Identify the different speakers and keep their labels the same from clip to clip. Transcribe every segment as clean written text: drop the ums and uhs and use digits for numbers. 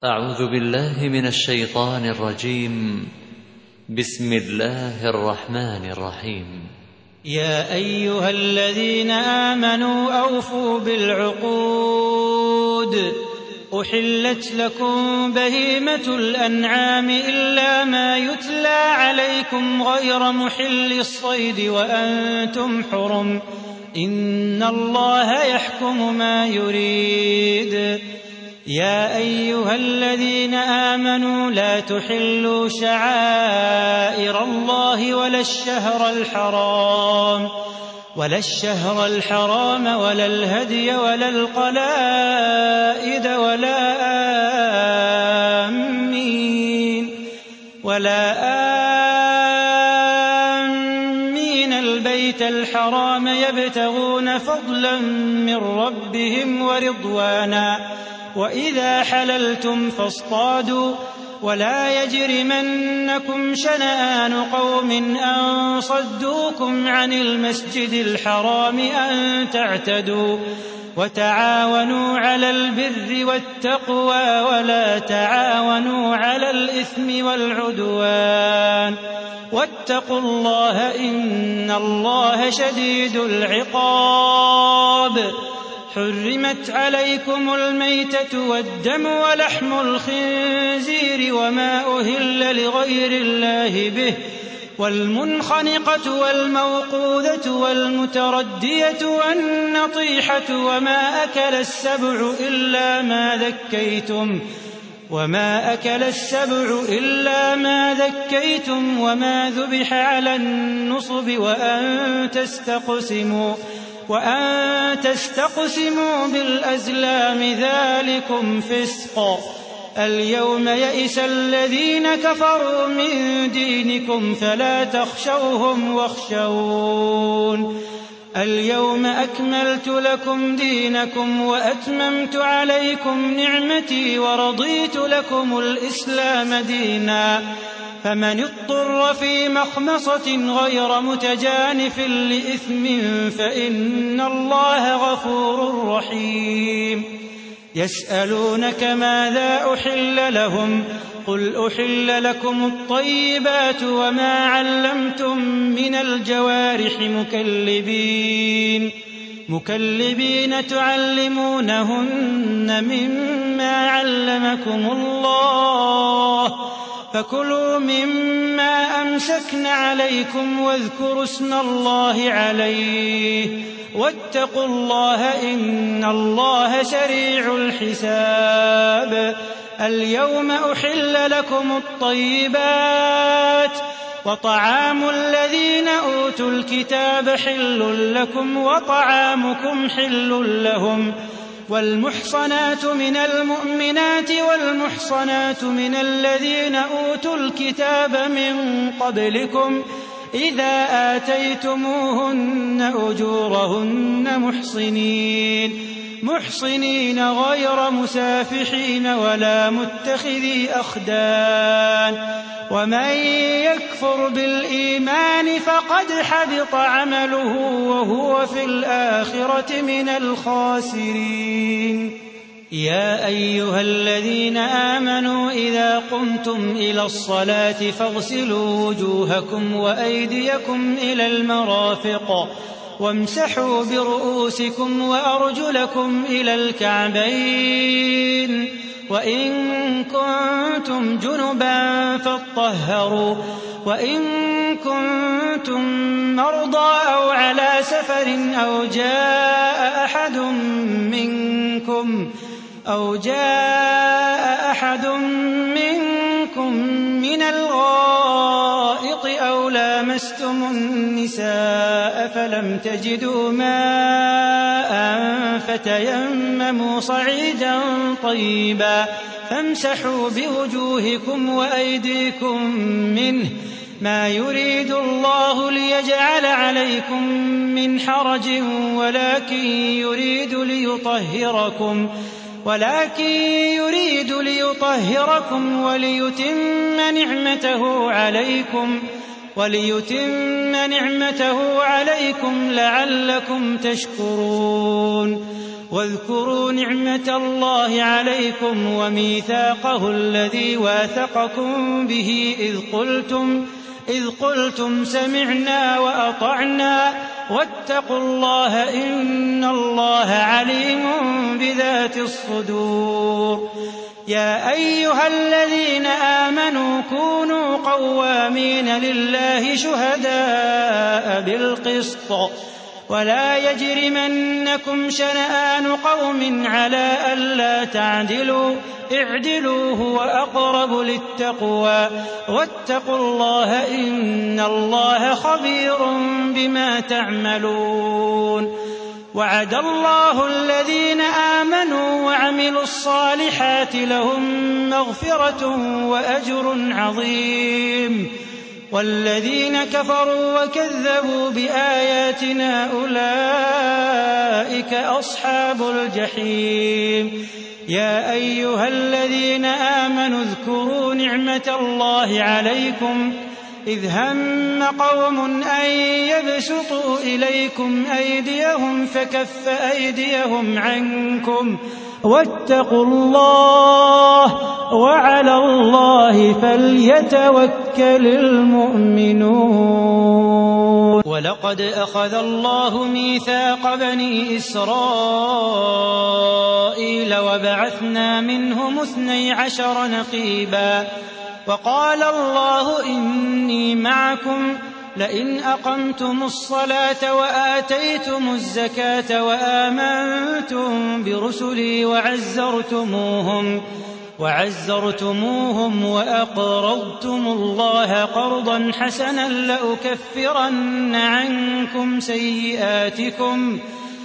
Speaker 1: أعوذ بالله من الشيطان الرجيم. بسم الله الرحمن الرحيم.
Speaker 2: يا أيها الذين آمنوا أوفوا بالعقود. أحلت لكم بهيمة الأنعام إلا ما يتلى عليكم غير محل الصيد وأنتم حرم، إن الله يحكم ما يريد. يا أيها الذين آمنوا لا تحلوا شعائر الله ولا الشهر الحرام ولا الهدي ولا القلائد ولا آمين البيت الحرام يبتغون فضلا من ربهم ورضوانا، وإذا حللتم فاصطادوا، ولا يجرمنكم شنآن قوم أن صدوكم عن المسجد الحرام أن تعتدوا، وتعاونوا على البر والتقوى ولا تعاونوا على الإثم والعدوان، واتقوا الله إن الله شديد العقاب. حرمت عليكم الميتة والدم ولحم الخنزير وما أهل لغير الله به، والمنخنقة والموقوذة والمتردية والنطيحة وما أكل السبع إلا ما ذكيتم وما ذبح على النصب وأن تستقسموا بالأزلام، ذلكم فسق. اليوم يئس الذين كفروا من دينكم فلا تخشوهم واخشون. اليوم أكملت لكم دينكم وأتممت عليكم نعمتي ورضيت لكم الإسلام دينا، فمن اضطر في مخمصة غير متجانف لإثم فإن الله غفور رحيم. يسألونك ماذا أحل لهم، قل أحل لكم الطيبات وما علمتم من الجوارح مكلبين تعلمونهن مما علمكم الله، فكلوا مما أمسكن عليكم واذكروا اسم الله عليه، واتقوا الله إن الله سريع الحساب. اليوم أحل لكم الطيبات، وطعام الذين أوتوا الكتاب حل لكم وطعامكم حل لهم، والمحصنات من المؤمنات والمحصنات من الذين أوتوا الكتاب من قبلكم إذا آتيتموهن أجورهن محصنين غير مسافحين ولا متخذي أخدان، ومن يكفر بالإيمان فقد حبط عمله وهو في الآخرة من الخاسرين. يا أيها الذين آمنوا إذا قمتم إلى الصلاة فاغسلوا وجوهكم وأيديكم إلى المرافق وامسحوا برؤوسكم وأرجلكم إلى الكعبين، وإن كنتم جنبا فاطهروا، وإن كنتم مرضى أو على سفر أو جاء أحد منكم من الغائط أو لامستم النساء فلم تجدوا ماء فتيمموا صعيدا طيبا فامسحوا بوجوهكم وأيديكم منه، ما يريد الله ليجعل عليكم من حرج ولكن يريد ليطهركم وليتم نعمته عليكم لعلكم تشكرون. واذكروا نعمة الله عليكم وميثاقه الذي واثقكم به إذ قلتم سمعنا وأطعنا واتقوا الله إن الله عليم بذات الصدور. يا أيها الذين آمنوا كونوا قوامين لله شهداء بالقسط ولا يجرمنكم شنآن قوم على ألا تعدلوا اعدلوا هو أقرب للتقوى واتقوا الله إن الله خبير بما تعملون. وعد الله الذين آمنوا وعملوا الصالحات لهم مغفرة وأجر عظيم والذين كفروا وكذبوا بآياتنا أولئك أصحاب الجحيم. يا أيها الذين آمنوا اذكروا نعمة الله عليكم إذ هم قوم أن يبسطوا إليكم أيديهم فكف أيديهم عنكم واتقوا الله وعلى الله فليتوكل المؤمنون. ولقد أخذ الله ميثاق بني إسرائيل وبعثنا منهم 12 نقيبا وقال الله إني معكم لئن أقمتم الصلاة وآتيتم الزكاة وآمنتم برسلي وعزرتموهم وأقرضتم الله قرضا حسنا لأكفرن عنكم سيئاتكم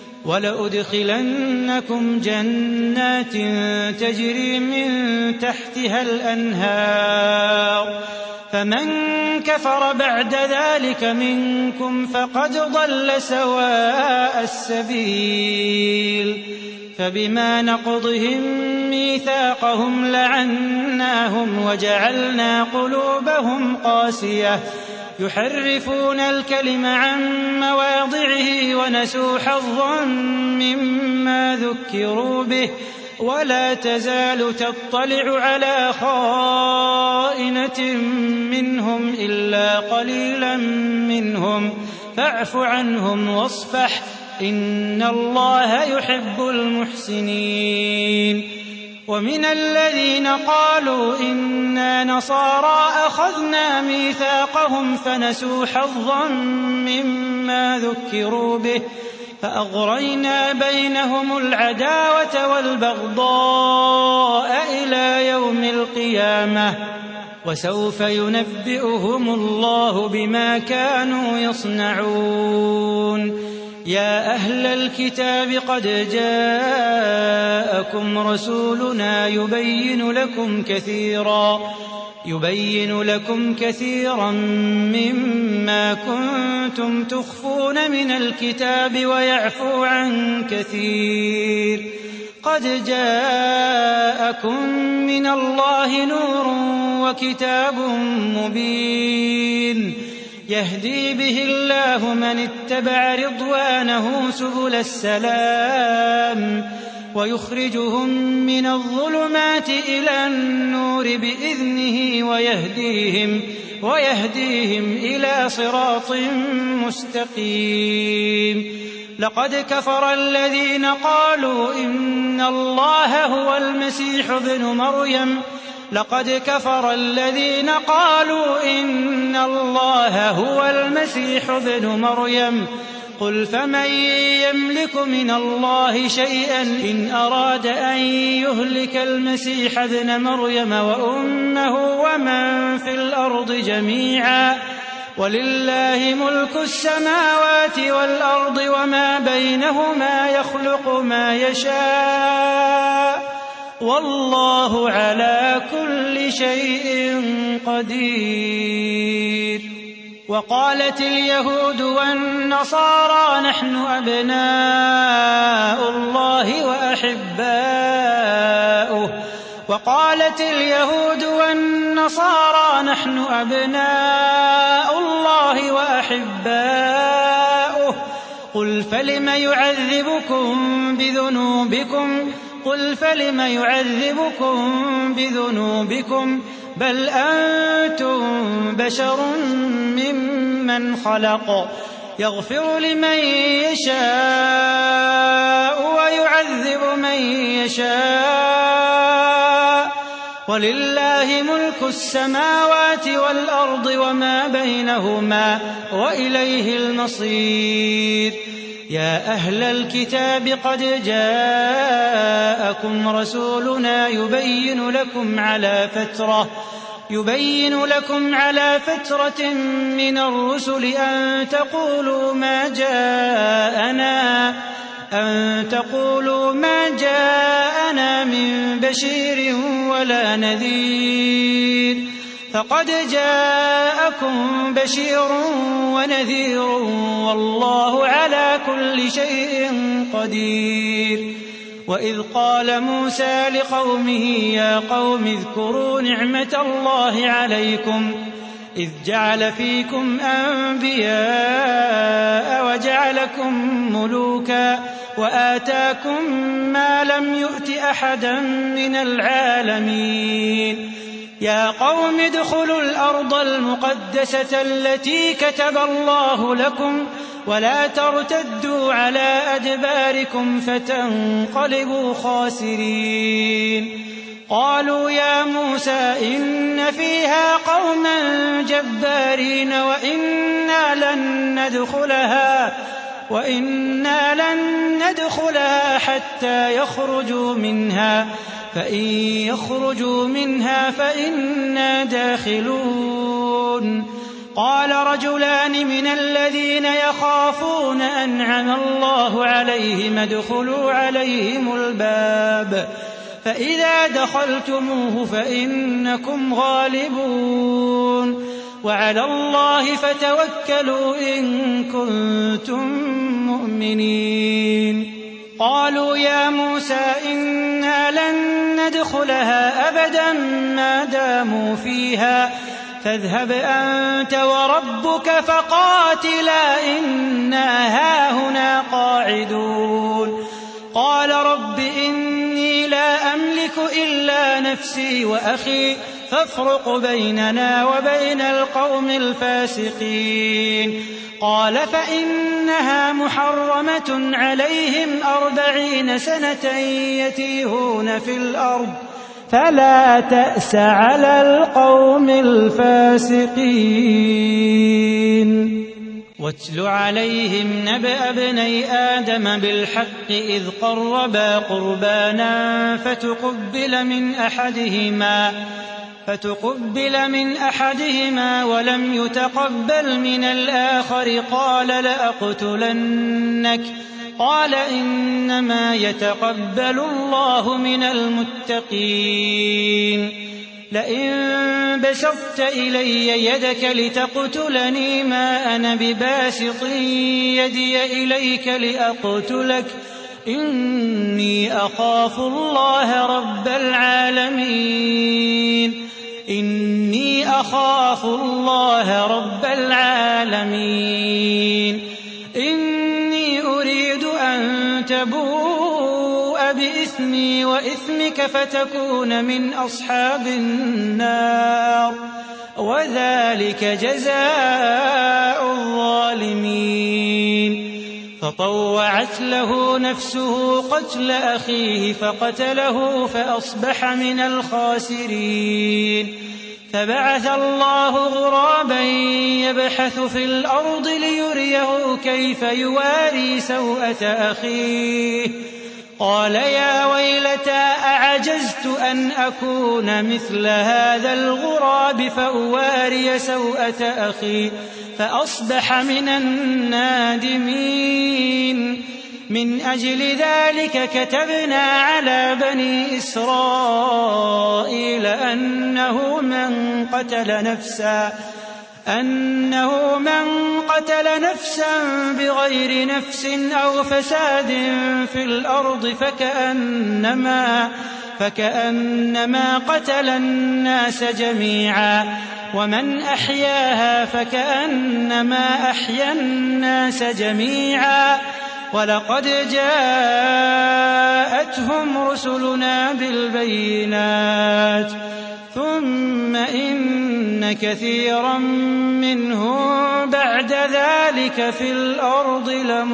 Speaker 2: ولأدخلنكم جنات تجري من تحتها الأنهار فمن كفر بعد ذلك منكم فقد ضل سواء السبيل. فبما نقضهم ميثاقهم لعناهم وجعلنا قلوبهم قاسية يحرفون الكلم عن مواضعه ونسوا حظا مما ذكروا به ولا تزال تطلع على خائنة منهم إلا قليلا منهم فاعف عنهم واصفح إن الله يحب المحسنين. ومن الذين قالوا إنا نصارى أخذنا ميثاقهم فنسوا حظا مما ذكروا به فأغرينا بينهم العداوة والبغضاء إلى يوم القيامة وسوف ينبئهم الله بما كانوا يصنعون. يا أهل الكتاب قد جاءكم رسولنا يبين لكم كثيرا مما كنتم تخفون من الكتاب ويعفو عن كثير. قد جاءكم من الله نور وكتاب مبين يهدي به الله من اتبع رضوانه سبل السلام ويخرجهم من الظلمات إلى النور بإذنه ويهديهم إلى صراط مستقيم. لقد كفر الذين قالوا إن الله هو المسيح ابن مريم قل فمن يملك من الله شيئا إن أراد أن يهلك المسيح ابن مريم وأمه ومن في الأرض جميعا ولله ملك السماوات والأرض وما بينهما يخلق ما يشاء والله على كل شيء قدير. وقالت اليهود والنصارى نحن أبناء الله وأحباؤه قل فلم يعذبكم بذنوبكم بل أنتم بشر ممن خلق يغفر لمن يشاء ويعذب من يشاء ولله ملك السماوات والأرض وما بينهما وإليه المصير يا أهل الكتاب قد جاءكم رسولنا يبين لكم على فترة من الرسل أن تقولوا ما جاءنا من بشير ولا نذير فقد جاءكم بشير ونذير والله على كل شيء قدير وإذ قال موسى لقومه يا قوم اذكروا نعمة الله عليكم إذ جعل فيكم أنبياء وجعلكم ملوكا وآتاكم ما لم يؤت أحدا من العالمين يا قوم ادخلوا الأرض المقدسة التي كتب الله لكم ولا ترتدوا على أدباركم فتنقلبوا خاسرين قالوا يا موسى إن فيها قوما جبارين وإنا لن ندخلها حتى يخرجوا منها فإن يخرجوا منها فإنا داخلون قال رجلان من الذين يخافون أنعم الله عليهم ادخلوا عليهم الباب فإذا دخلتموه فإنكم غالبون وعلى الله فتوكلوا إن كنتم مؤمنين قالوا يا موسى إنا لن ندخلها أبدا ما داموا فيها فاذهب أنت وربك فقاتلا إنا هاهنا قاعدون قال رب إني لا أملك إلا نفسي وأخي فافرق بيننا وبين القوم الفاسقين قال فإنها محرمة عليهم 40 سنة يتيهون في الأرض فلا تأس على القوم الفاسقين واتل عليهم نبأ ابني آدم بالحق إذ قربا قربانا فتقبل من أحدهما ولم يتقبل من الآخر قال لأقتلنك قال إنما يتقبل الله من المتقين لئن بسطت إلي يدك لتقتلني ما أنا بباسط يدي إليك لأقتلك إني أخاف الله رب العالمين إني أريد أن تبوء بإثمي وإثمك فتكون من أصحاب النار وذلك جزاء الظالمين فطوعت له نفسه قتل أخيه فقتله فأصبح من الخاسرين فبعث الله غرابا يبحث في الأرض ليريه كيف يواري سوءة أخيه قال يا ويلتى أعجزت أن أكون مثل هذا الغراب فأواري سوءة أخي فأصبح من النادمين من أجل ذلك كتبنا على بني إسرائيل أنه من قتل نفسا بغير نفس أو فساد في الأرض فكأنما قتل الناس جميعا ومن أحياها فكأنما أحيا الناس جميعا ولقد جاءتهم رسلنا بالبينات ثم إن كثيرا منهم بعد ذلك في الأرض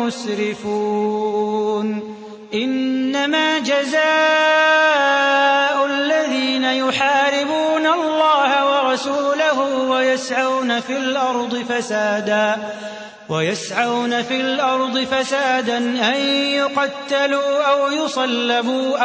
Speaker 2: لمسرفون إنما جزاء الذين يحاربون الله ورسوله ويسعون في الأرض فسادا أن يقتلوا أو يصلبوا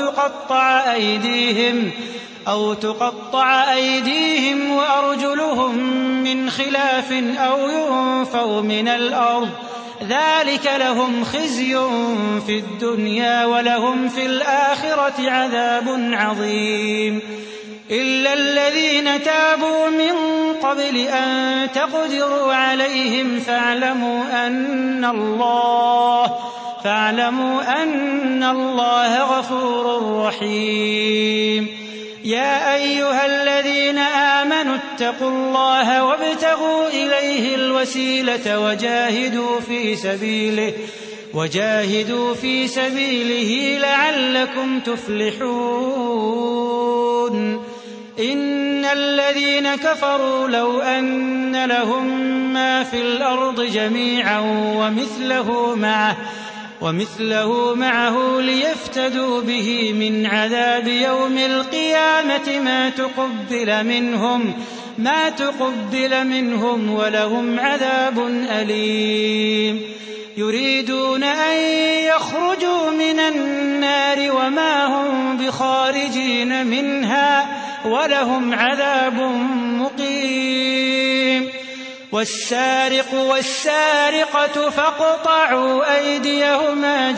Speaker 2: أو تقطع أيديهم وأرجلهم من خلاف أو ينفوا من الأرض ذلك لهم خزي في الدنيا ولهم في الآخرة عذاب عظيم إلا الذين تابوا من قبل أن تقدروا عليهم فاعلموا أن الله غفور رحيم يا أيها الذين آمنوا اتقوا الله وابتغوا إليه الوسيلة وجاهدوا في سبيله لعلكم تفلحون إن الذين كفروا لو أن لهم ما في الأرض جميعا ومثله معه ليفتدوا به من عذاب يوم القيامة ما تقبل منهم ولهم عذاب أليم يريدون أن يخرجوا من النار وما هم بخارجين منها ولهم عذاب مقيم والسارق والسارقة فاقطعوا أيديهما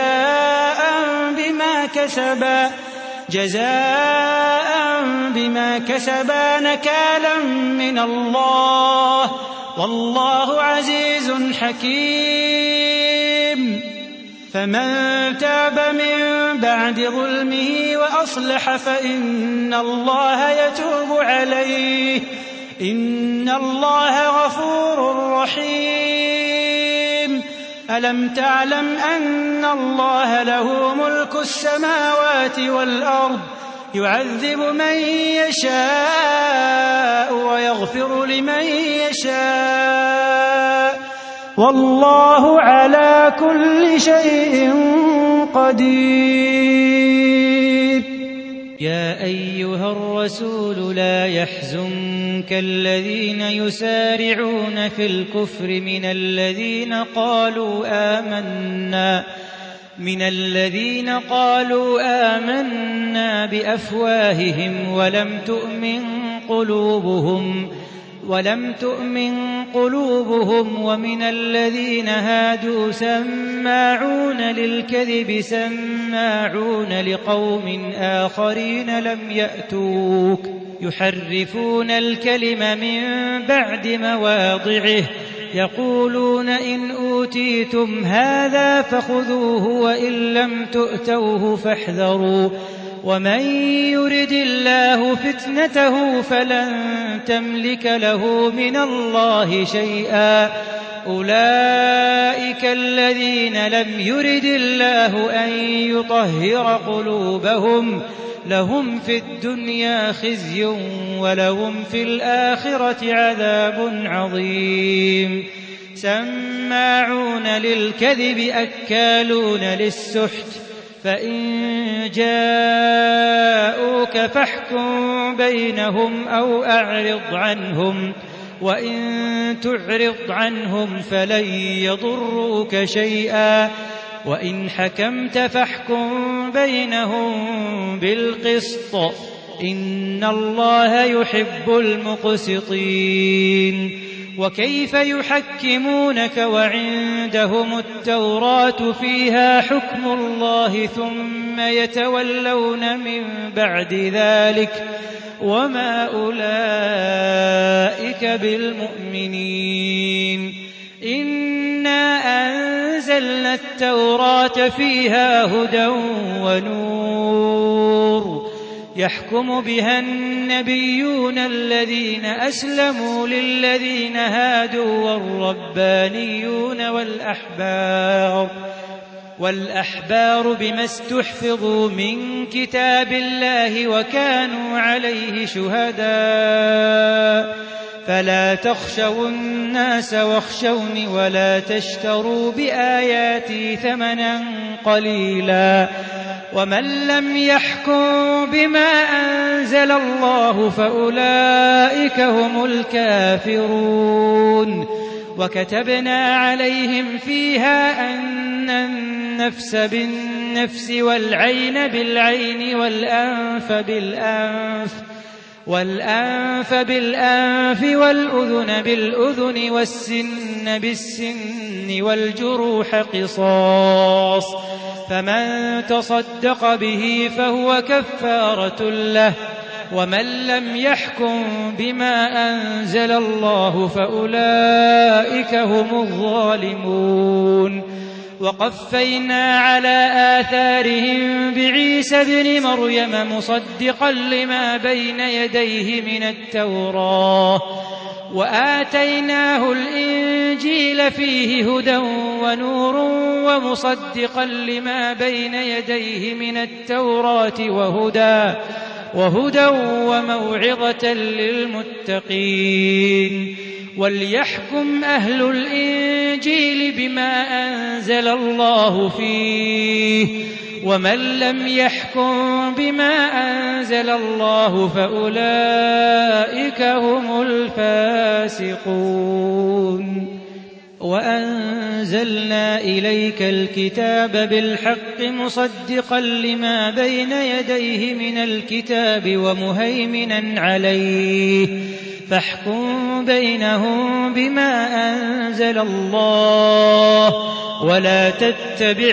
Speaker 2: جزاء بما كسبا نكالا من الله والله عزيز حكيم فمن تاب من بعد ظلمه وأصلح فإن الله يتوب عليه إن الله غفور رحيم ألم تعلم أن الله له ملك السماوات والأرض يعذب من يشاء ويغفر لمن يشاء والله على كل شيء قدير يا أيها الرسول لا يحزنك الذين يسارعون في الكفر من الذين قالوا آمنا بأفواههم ولم تؤمن قلوبهم ومن الذين هادوا سماعون للكذب سماعون لقوم آخرين لم يأتوك يحرفون الكلم من بعد مواضعه يقولون إن أوتيتم هذا فخذوه وإن لم تؤتوه فاحذروا ومن يرد الله فتنته فلن تملك له من الله شيئا أولئك الذين لم يرد الله أن يطهر قلوبهم لهم في الدنيا خزي ولهم في الآخرة عذاب عظيم سماعون للكذب أكالون للسحت فإن جاءوك فاحكم بينهم أو أعرض عنهم وإن تعرض عنهم فلن يضروك شيئا وإن حكمت فاحكم بينهم بالقسط إن الله يحب المقسطين وكيف يحكمونك وعندهم التوراة فيها حكم الله ثم يتولون من بعد ذلك وما أولئك بالمؤمنين إنا أنزلنا التوراة فيها هدى ونور يحكم بها النبيون الذين أسلموا للذين هادوا والربانيون والأحبار بما استحفظوا من كتاب الله وكانوا عليه شهداء فلا تخشوا الناس واخشوني ولا تشتروا بآياتي ثمنا قليلا ومن لم يحكم بما أنزل الله فأولئك هم الكافرون وكتبنا عليهم فيها أن النفس بالنفس والعين بالعين والأنف بالأنف والأذن بالأذن والسن بالسن والجروح قصاص فمن تصدق به فهو كفارة له ومن لم يحكم بما أنزل الله فأولئك هم الظالمون وقفينا على آثارهم بعيسى ابن مريم مصدقا لما بين يديه من التوراة وآتيناه الإنجيل فيه هدى ونور ومصدقا لما بين يديه من التوراة وهدى وموعظة للمتقين وليحكم أهل الإنجيل بما أنزل الله فيه ومن لم يحكم بما أنزل الله فأولئك هم الفاسقون وأنزلنا إليك الكتاب بالحق مصدقا لما بين يديه من الكتاب ومهيمنا عليه فاحكم بينهم بما أنزل الله ولا تتبع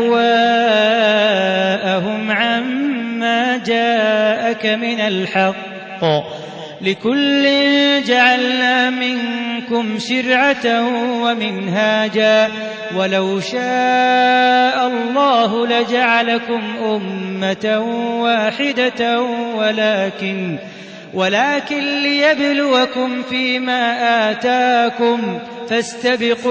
Speaker 2: أهواءهم عما جاءك من الحق لكل جعلنا منكم شرعة ومنهاجا ولو شاء الله لجعلكم أمة واحدة ولكن ليبلوكم فيما آتاكم فاستبقوا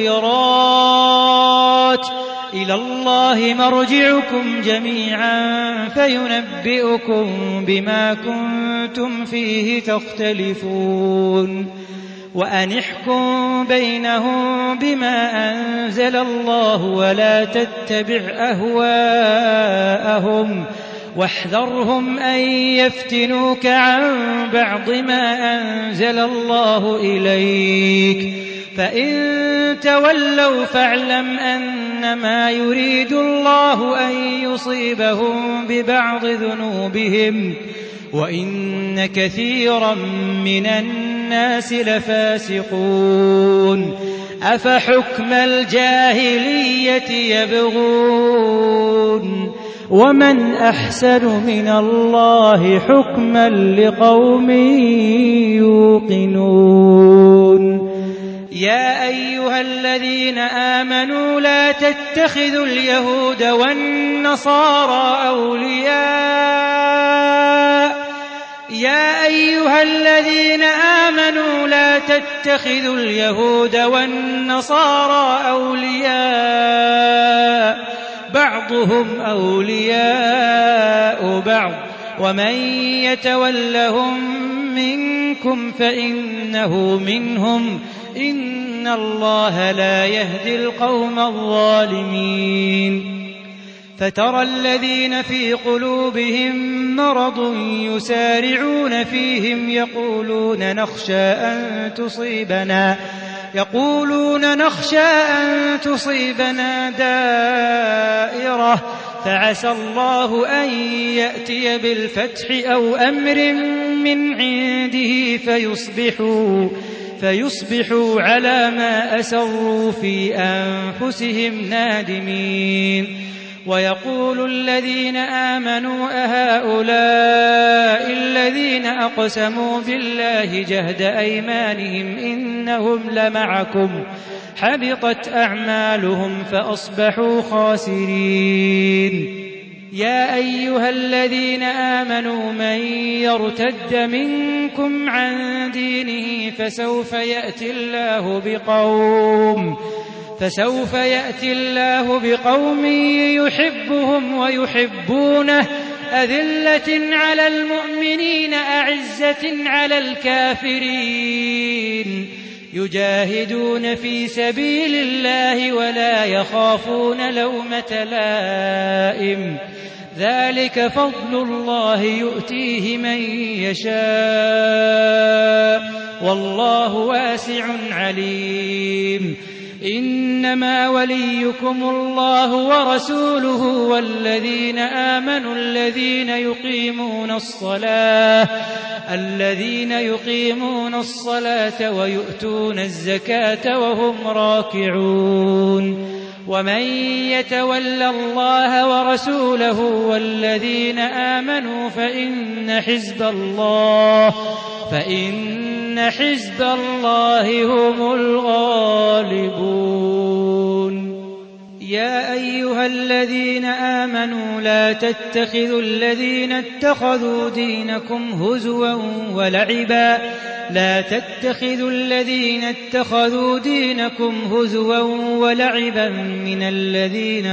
Speaker 2: الخيرات إلى الله مرجعكم جميعا فينبئكم بما كنتم فيه تختلفون وأن احكم بينهم بما أنزل الله ولا تتبع أهواءهم واحذرهم أن يفتنوك عن بعض ما أنزل الله إليك فإن تولوا فاعلم أنما يريد الله أن يصيبهم ببعض ذنوبهم وإن كثيرا من الناس لفاسقون أفحكم الجاهلية يبغون ومن أحسن من الله حكما لقوم يوقنون يا أيها الذين آمنوا لا تتخذوا اليهود والنصارى أولياء بعضهم أولياء بعض ومن يتولهم منكم فإنه منهم إن الله لا يهدي القوم الظالمين فترى الذين في قلوبهم مرض يسارعون فيهم يقولون نخشى أن تصيبنا دائرة فعسى الله أن يأتي بالفتح أو أمر من عنده فيصبحوا على ما أسروا في أنفسهم نادمين ويقول الذين آمنوا أهؤلاء الذين أقسموا بالله جهد أيمانهم إنهم لمعكم حبطت أعمالهم فأصبحوا خاسرين يا أيها الذين آمنوا من يرتد منكم عن دينه فسوف يأتي الله بقوم يحبهم ويحبونه أذلة على المؤمنين أعزة على الكافرين يجاهدون في سبيل الله ولا يخافون لومة لائم ذلك فضل الله يؤتيه من يشاء والله واسع عليم إنما وليكم الله ورسوله والذين آمنوا الذين يقيمون الصلاة ويؤتون الزكاة وهم راكعون ومن يتول الله ورسوله والذين آمنوا فإن حزب الله هم الغالبون يا أيها الذين آمنوا لا تتخذوا الذين اتخذوا دينكم هزوا ولعبا من الذين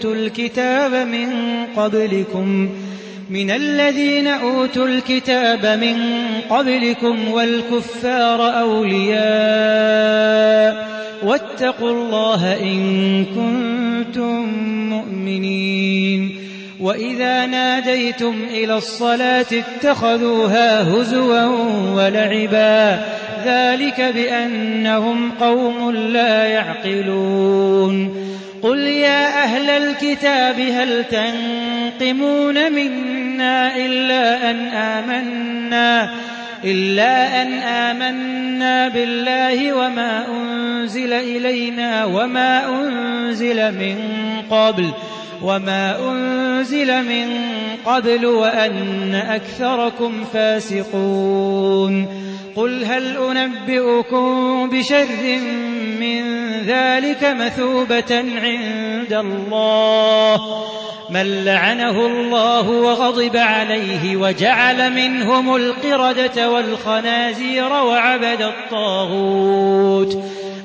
Speaker 2: أوتوا الكتاب من قبلكم والكفار أولياء واتقوا الله إن كنتم مؤمنين وإذا ناديتم إلى الصلاة اتخذوها هزوا ولعبا ذلك بأنهم قوم لا يعقلون قل يا أهل الكتاب هل تنقمون منا إلا أن آمنا بالله وما أنزل إلينا وما أنزل من قبل وأن أكثركم فاسقون قل هل أنبئكم بشر من ذلك مثوبة عند الله من لعنه الله وغضب عليه وجعل منهم القردة والخنازير وعبد الطاغوت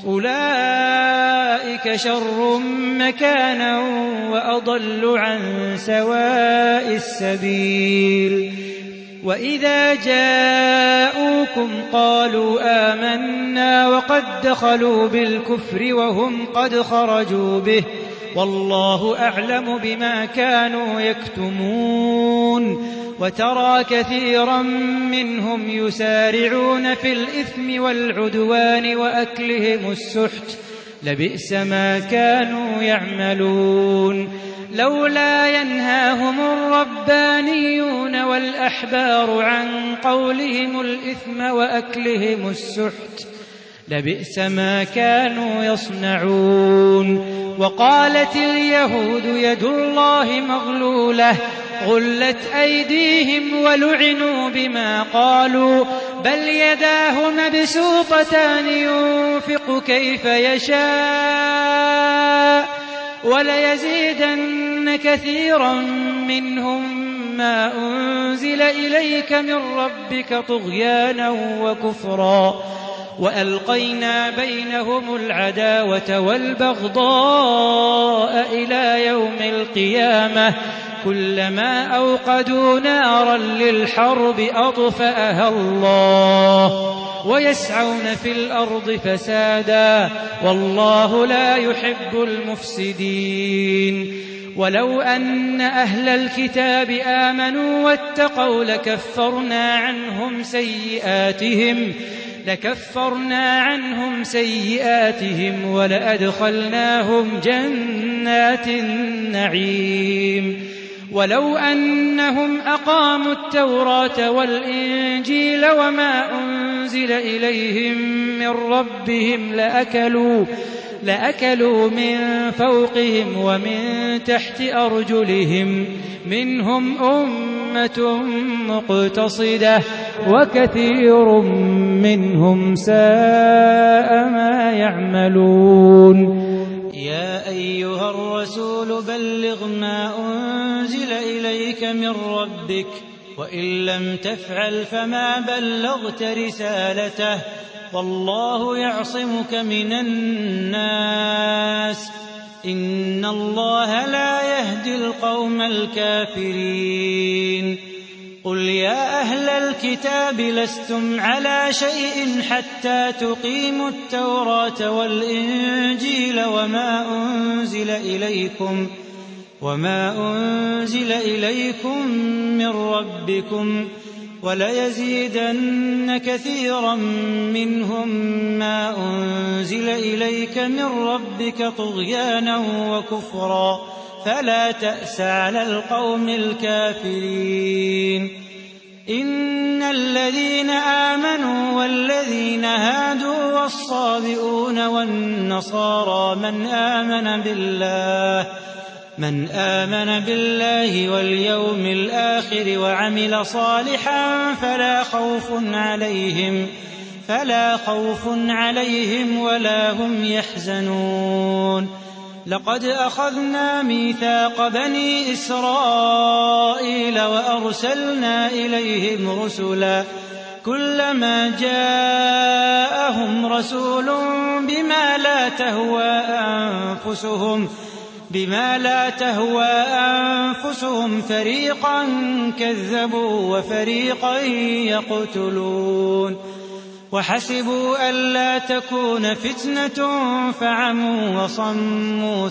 Speaker 2: أولئك شر مكانا وأضل عن سواء السبيل وإذا جاءوكم قالوا آمنا وقد دخلوا بالكفر وهم قد خرجوا به والله أعلم بما كانوا يكتمون وترى كثيرا منهم يسارعون في الإثم والعدوان وأكلهم السحت لبئس ما كانوا يعملون لولا ينهاهم الربانيون والأحبار عن قولهم الإثم وأكلهم السحت لبئس ما كانوا يصنعون وقالت اليهود يد الله مغلولة غلت أيديهم ولعنوا بما قالوا بل يداه مبسوطتان ينفق كيف يشاء وليزيدن كثيرا منهم ما أنزل إليك من ربك طغيانا وكفرا وألقينا بينهم العداوة والبغضاء إلى يوم القيامة كلما أوقدوا نارا للحرب أطفأها الله ويسعون في الأرض فسادا والله لا يحب المفسدين ولو أن أهل الكتاب آمنوا واتقوا لكفرنا عنهم سيئاتهم ولأدخلناهم جنات النعيم ولو أنهم أقاموا التوراة والإنجيل وما أنزل إليهم من ربهم لأكلوا من فوقهم ومن تحت أرجلهم منهم أمة مقتصدة وكثير منهم ساء ما يعملون يا أيها الرسول بلغ ما أنزل إليك من ربك وإن لم تفعل فما بلغت رسالته والله يعصمك من الناس إن الله لا يهدي القوم الكافرين قل يا أهل الكتاب لستم على شيء حتى تقيموا التوراة والإنجيل وما أنزل إليكم من ربكم وليزيدن كثيرا منهم ما أنزل إليك من ربك طغيانا وكفرا فلا تأس على القوم الكافرين إن الذين آمنوا والذين هادوا والصابئون والنصارى من آمن بالله واليوم الآخر وعمل صالحا فلا خوف عليهم ولا هم يحزنون لقد أخذنا ميثاق بني إسرائيل وأرسلنا إليهم رسلا كلما جاءهم رسول بما لا تهوى أنفسهم فريقا كذبوا وفريقا يقتلون وحسبوا ألا تكون فتنة فعموا وصموا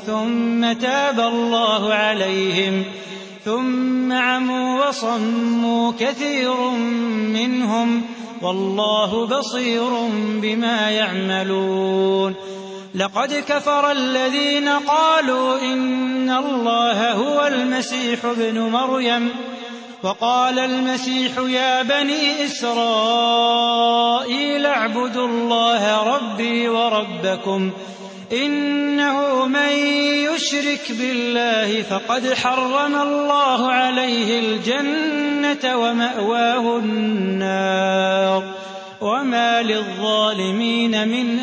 Speaker 2: ثم عموا وصموا كثير منهم والله بصير بما يعملون لقد كفر الذين قالوا إن الله هو المسيح ابن مريم وقال المسيح يا بني إسرائيل اعبدوا الله ربي وربكم إنه من يشرك بالله فقد حرم الله عليه الجنة ومأواه النار وما للظالمين من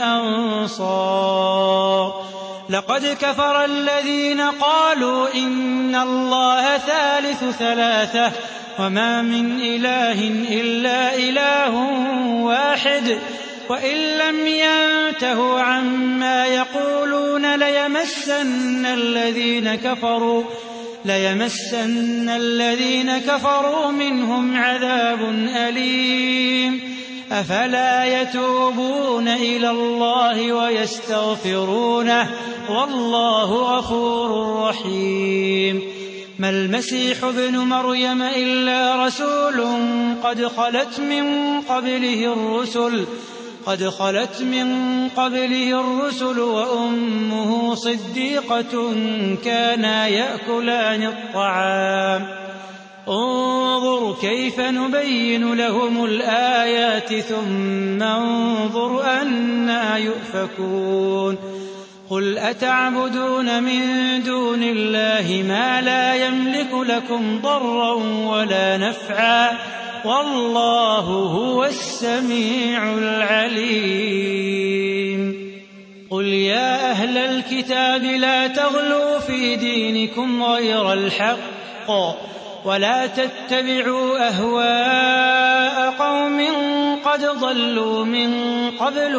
Speaker 2: أنصار لقد كفر الذين قالوا إن الله ثالث ثلاثة وما من إله إلا إله واحد وإن لم ينتهوا عما يقولون ليمسن الذين كفروا منهم عذاب أليم أفلا يتوبون إلى الله ويستغفرونه والله غفور رحيم ما المسيح ابن مريم إلا رسول قد خلت من قبله الرسل وأمه صديقة كانا يأكلان الطعام انظر كيف نبين لهم الآيات ثم انظر أنى يؤفكون قل أتعبدون من دون الله ما لا يملك لكم ضرا ولا نفعا والله هو السميع العليم قل يا أهل الكتاب لا تغلوا في دينكم غير الحق ولا تتبعوا أهواء قوم قد ضلوا من قبل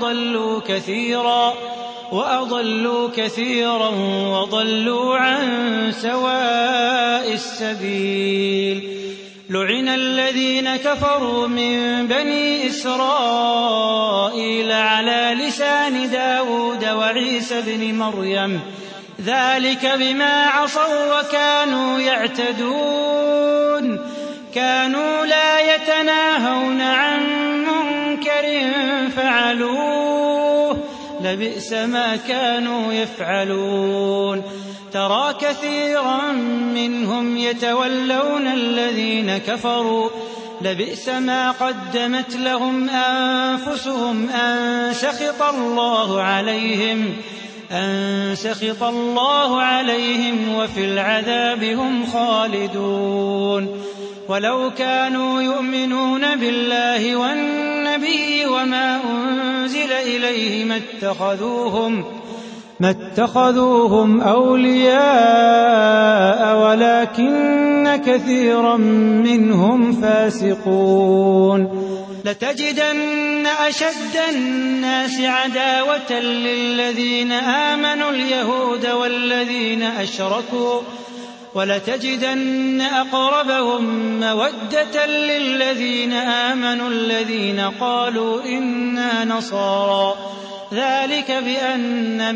Speaker 2: وأضلوا كثيرا وضلوا عن سواء السبيل لعن الذين كفروا من بني إسرائيل على لسان داود وعيسى بن مريم ذلك بما عصوا وكانوا يعتدون كانوا لا يتناهون عن منكر فعلوه لبئس ما كانوا يفعلون ترى كثيرا منهم يتولون الذين كفروا لبئس ما قدمت لهم أنفسهم أن سخط الله عليهم وفي العذاب هم خالدون ولو كانوا يؤمنون بالله والنبي وما أنزل إليه ما اتخذوهم أولياء ولكن كثيرا منهم فاسقون لتجدن أشد الناس عداوة للذين آمنوا اليهود والذين أشركوا ولتجدن أقربهم مودة للذين آمنوا الذين قالوا إنا نصارى ذلك بأن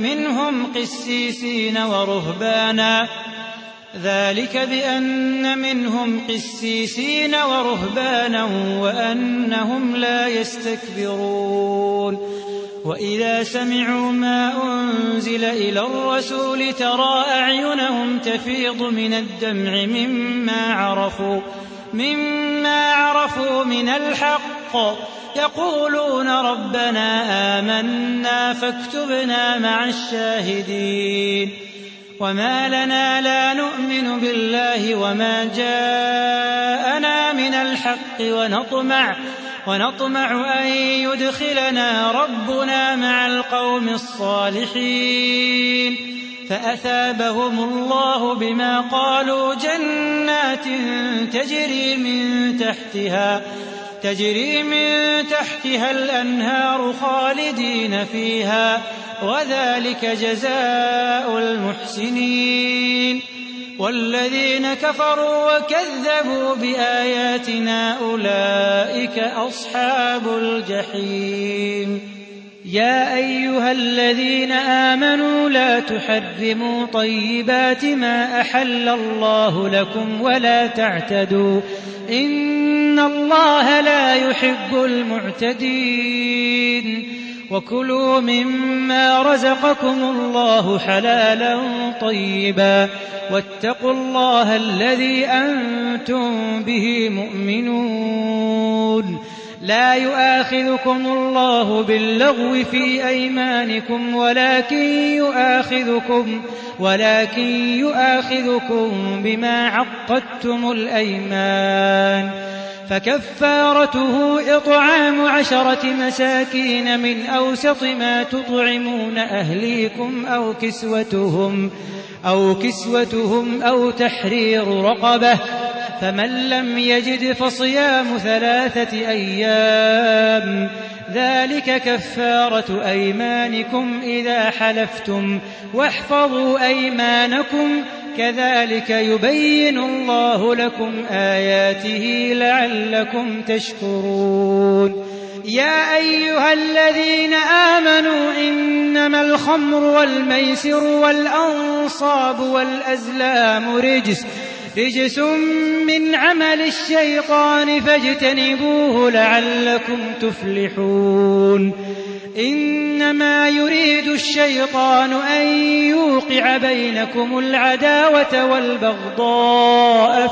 Speaker 2: منهم قسيسين ورهبانا وأنهم لا يستكبرون وإذا سمعوا ما أنزل إلى الرسول ترى أعينهم تفيض من الدمع مما عرفوا من الحق يقولون ربنا آمنا فاكتبنا مع الشاهدين وما لنا لا نؤمن بالله وما جاءنا من الحق ونطمع أن يدخلنا ربنا مع القوم الصالحين فأثابهم الله بما قالوا جنات تجري من تحتها الأنهار خالدين فيها وذلك جزاء المحسنين والذين كفروا وكذبوا بآياتنا أولئك أصحاب الجحيم يا أيها الذين آمنوا لا تحرموا طيبات ما أحل الله لكم ولا تعتدوا إن الله لا يحب المعتدين وكلوا مما رزقكم الله حلالا طيبا واتقوا الله الذي أنتم به مؤمنون لا يؤاخذكم الله باللغو في أيمانكم ولكن يؤاخذكم بما عقدتم الأيمان فكفارته إطعام 10 مساكين من أوسط ما تطعمون أهليكم أو كسوتهم أو تحرير رقبة فمن لم يجد فصيام 3 أيام ذلك كفارة أيمانكم إذا حلفتم واحفظوا أيمانكم كذلك يبين الله لكم آياته لعلكم تشكرون يا أيها الذين آمنوا إنما الخمر والميسر والأنصاب والأزلام رجس من عمل الشيطان فاجتنبوه لعلكم تفلحون إنما يريد الشيطان أن يوقع بينكم العداوة والبغضاء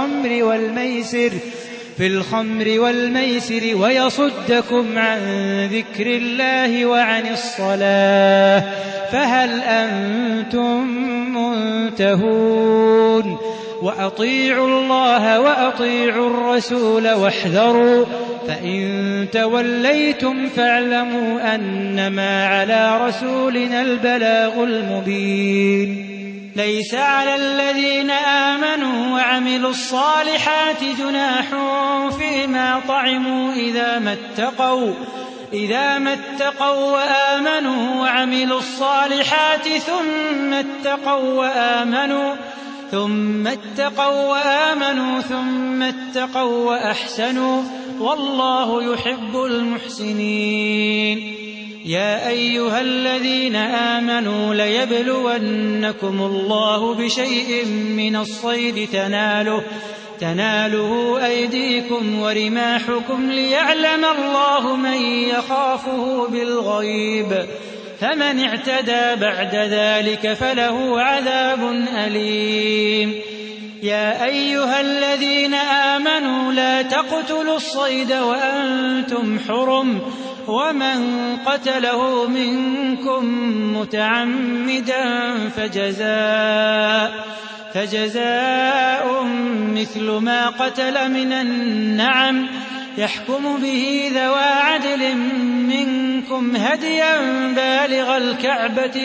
Speaker 2: في الخمر والميسر ويصدكم عن ذكر الله وعن الصلاة فهل أنتم منتهون وأطيعوا الله وأطيعوا الرسول واحذروا فإن توليتم فاعلموا أنما على رسولنا البلاغ المبين ليس على الذين آمنوا وعملوا الصالحات جناح فيما طعموا إذا ما اتقوا وآمنوا وعملوا الصالحات ثم اتقوا وأحسنوا والله يحب المحسنين يا أيها الذين آمنوا ليبلونكم الله بشيء من الصيد تناله أيديكم ورماحكم ليعلم الله من يخافه بالغيب فمن اعتدى بعد ذلك فله عذاب أليم يا أيها الذين آمنوا لا تقتلوا الصيد وأنتم حرم ومن قتله منكم متعمدا فجزاء مثل ما قتل من النعم يحكم به ذوى عدل منكم هديا بالغ الكعبة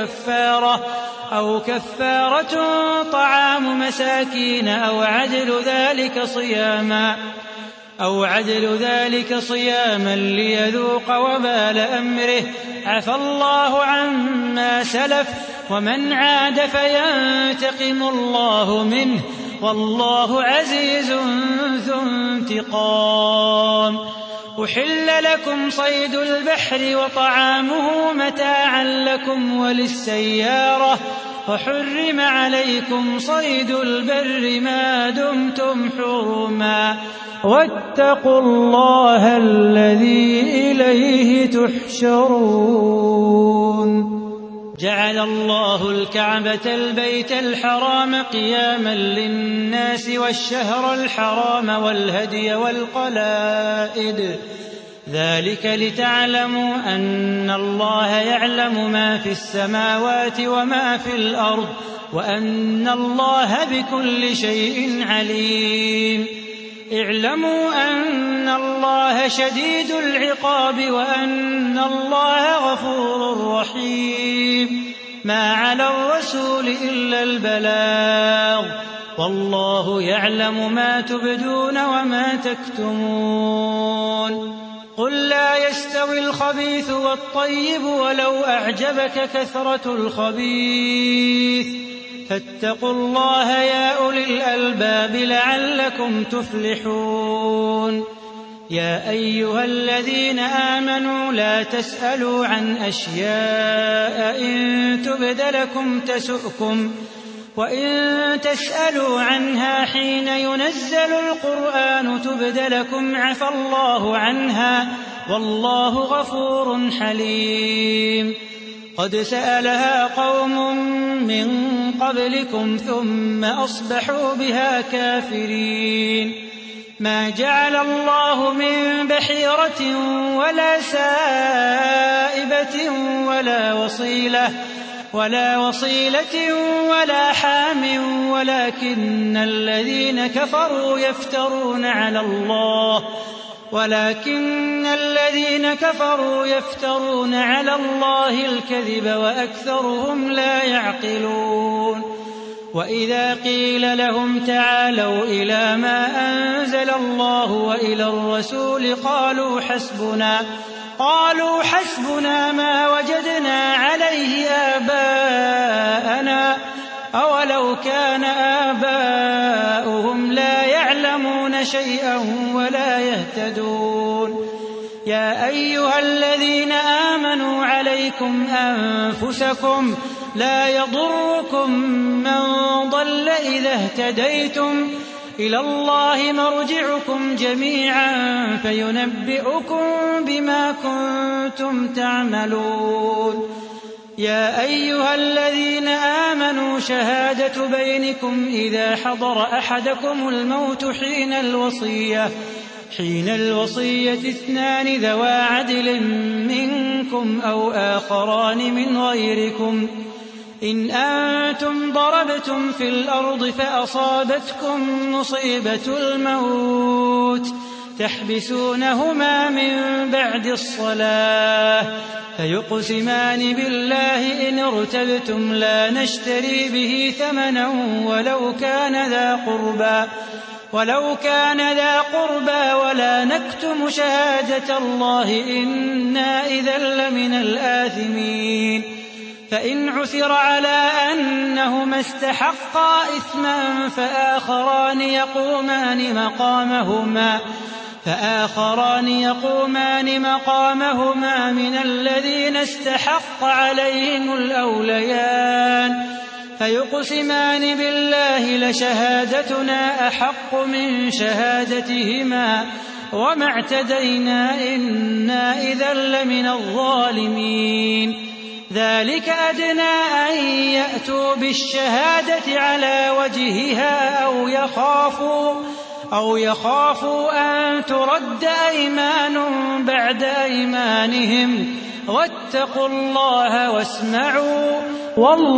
Speaker 2: أو كفارة طعام مساكين أو عدل ذلك صياما ليذوق وبال أمره. عفى الله عما سلف ومن عاد فينتقم الله منه والله عزيز ذو انتقام. أحل لكم صيد البحر وطعامه متاعا لكم وللسيارة وحرم عليكم صيد البر ما دمتم حرما واتقوا الله الذي إليه تحشرون. جعل الله الكعبة البيت الحرام قياما للناس والشهر الحرام والهدي والقلائد ذلك لتعلموا أن الله يعلم ما في السماوات وما في الأرض وأن الله بكل شيء عليم. اعلموا أن الله شديد العقاب وأن الله غفور رحيم. ما على الرسول إلا البلاغ والله يعلم ما تبدون وما تكتمون. قل لا يستوي الخبيث والطيب ولو أعجبك كثرة الخبيث فاتقوا الله يا أولي الألباب لعلكم تفلحون. يا أيها الذين آمنوا لا تسألوا عن أشياء إن تبد لكم تسؤكم وإن تسألوا عنها حين ينزل القرآن تبد لكم عفى الله عنها والله غفور حليم. قد سألها قوم من قبلكم ثم أصبحوا بها كافرين. ما جعل الله من بحيرة ولا سائبة ولا وصيلة ولا حام ولكن الذين كفروا يفترون على الله الكذب وأكثرهم لا يعقلون. وإذا قيل لهم تعالوا إلى ما أنزل الله وإلى الرسول قالوا حسبنا ما وجدنا عليه آباءنا أولو كان آباؤهم لا يعلمون شيئا ولا يهتدون. يا أيها الذين آمنوا عليكم أنفسكم لا يضركم من ضل إذا اهتديتم إلى الله مرجعكم جميعا فينبئكم بما كنتم تعملون. يا أيها الذين آمنوا شهادة بينكم إذا حضر أحدكم الموت حين الوصية 2 ذوى عدل منكم أو آخران من غيركم إن أنتم ضربتم في الأرض فأصابتكم مصيبة الموت تحبسونهما من بعد الصلاة فيقسمان بالله إن ارتبتم لا نشتري به ثمنا ولو كان ذا قربى ولا نكتم شهادة الله إنا إذا لمن الآثمين. فإن عثر على أنهما استحقا إثما فآخران يقومان مقامهما من الذين استحق عليهم الأوليان فيقسمان بالله لشهادتنا أحق من شهادتهما وما اعتدينا إنا إذا لمن الظالمين. ذلك أدنى أن يأتوا بالشهادة على وجهها أو يخافوا أن ترد أيمان بعد أيمانهم واتقوا الله واسمعوا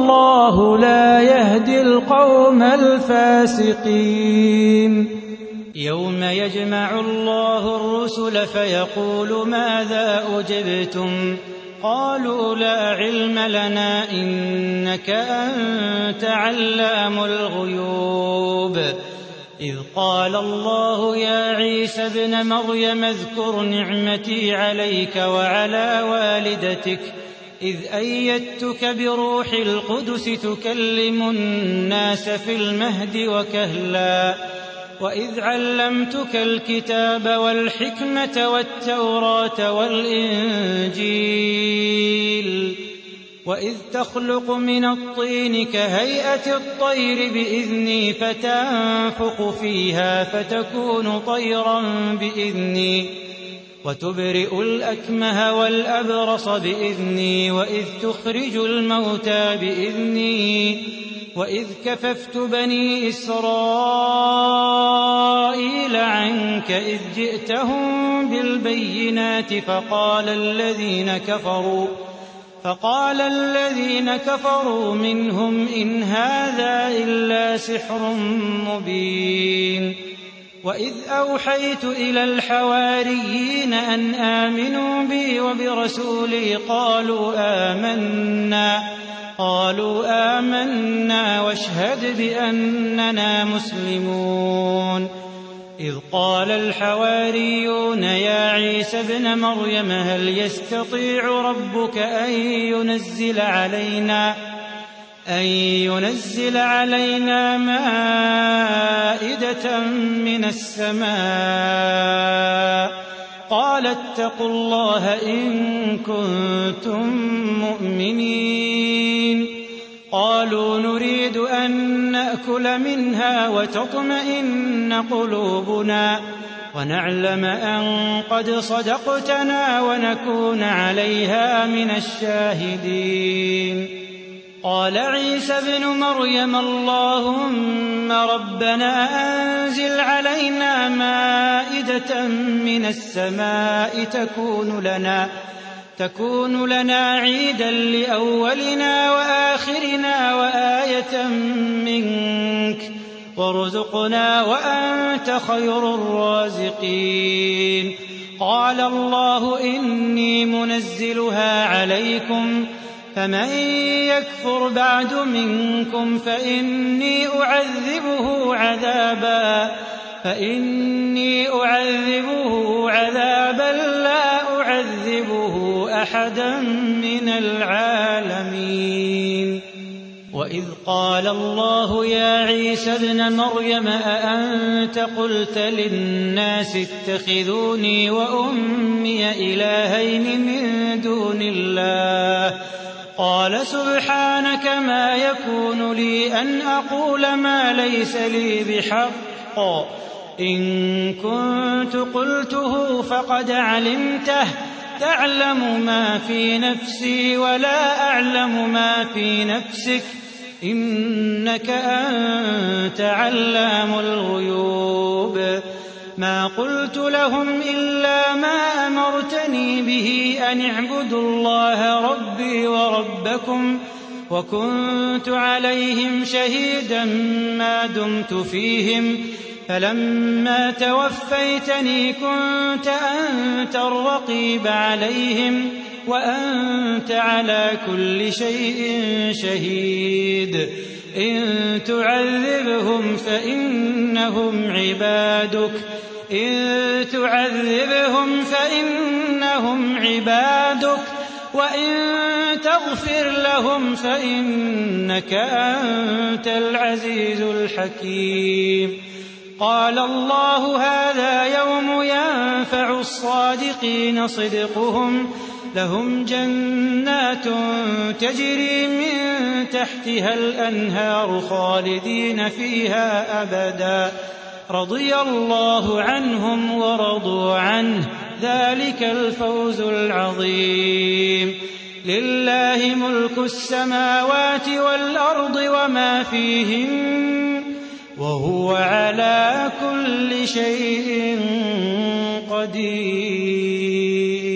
Speaker 2: والله لا يهدي القوم الفاسقين. يوم يجمع الله الرسل فيقول ماذا أجبتم قالوا لا علم لنا إنك أنت علام الغيوب إذ قال الله يا عيسى ابن مريم اذكر نعمتي عليك وعلى والدتك إذ أيدتك بروح القدس تكلم الناس في المهد وكهلا وإذ علمتك الكتاب والحكمة والتوراة والإنجيل وإذ تخلق من الطين كهيئة الطير بإذني فتنفخ فيها فتكون طيرا بإذني وتبرئ الأكمه والأبرص بإذني وإذ تخرج الموتى بإذني وإذ كففت بني إسرائيل عنك إذ جئتهم بالبينات فقال الذين كفروا منهم إن هذا إلا سحر مبين وإذ أوحيت إلى الحواريين أن آمنوا بي وبرسولي قالوا آمنا واشهد بأننا مسلمون إذ قال الحواريون يا عيسى ابن مريم هل يستطيع ربك أن ينزل علينا مائدة من السماء قال اتقوا الله إن كنتم مؤمنين قالوا نريد أن نأكل منها وتطمئن قلوبنا ونعلم أن قد صدقتنا ونكون عليها من الشاهدين قال عيسى ابن مريم اللهم ربنا أنزل علينا مائدة من السماء تكون لنا عيدا لأولنا وآخرنا وآية منك وارزقنا وأنت خير الرازقين قال الله إني منزلها عليكم فمن يكفر بعد منكم فإني أعذبه عذابا لا أعذبه أحدا من العالمين وإذ قال الله يا عيسى ابن مريم أأنت قلت للناس اتخذوني وأمي إلهين من دون الله قال سبحانك ما يكون لي أن أقول ما ليس لي بحق إن كنت قلته فقد علمته تعلم ما في نفسي ولا أعلم ما في نفسك إنك أنت علام الغيوب ما قلت لهم إلا ما أمرتني به أن اعبدوا الله ربي وربكم وكنت عليهم شهيدا ما دمت فيهم فلما توفيتني كنت أنت الرقيب عليهم وأنت على كل شيء شهيد إن تعذبهم فإنهم عبادك وإن تغفر لهم فإنك أنت العزيز الحكيم قال الله هذا يوم ينفع الصادقين صدقهم لهم جنات تجري من تحتها الأنهار خالدين فيها أبدا رضي الله عنهم ورضوا عنه ذلك الفوز العظيم لله ملك السماوات والأرض وما فيهن وهو على كل شيء قدير